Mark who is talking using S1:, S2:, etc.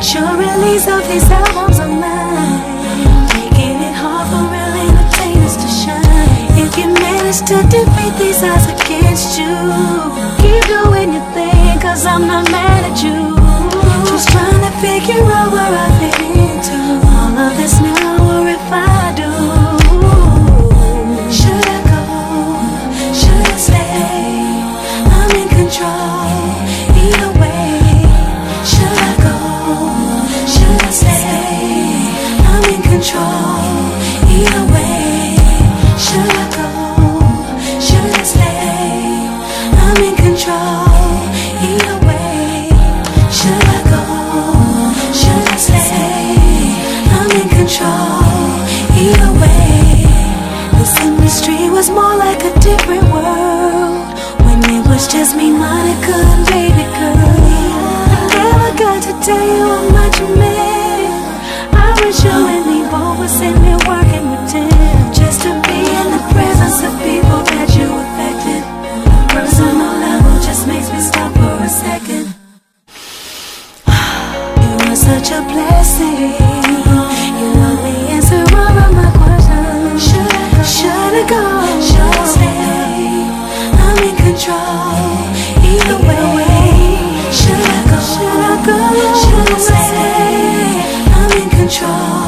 S1: Sure release of these albums of mine, making it hard for real entertainers to shine. If you manage to defeat these odds against you, keep doing your thing, cause I'm not mad at you. Just trying to figure out where I fit into all of this now, or if I do. Should I go? Should I stay? I'm in control either way. Should I go? Should I stay? I'm in control either way. Should I go? Should I stay? I'm in control either way. Should I go? Should I stay? I'm in control either way. This industry was more like a different world when it was just me, Monica, and baby girl. I never got to tell you how much you meant. I wish you and me both were sitting there working with Tim, just to be in the presence of people that you affected. On a personal level just makes me stop for a second. You were such a blessing. You know the answer all of my questions. Should I go? Should I stay? I'm in control either way. Should I go? Should I go? Should I stay? I'm in control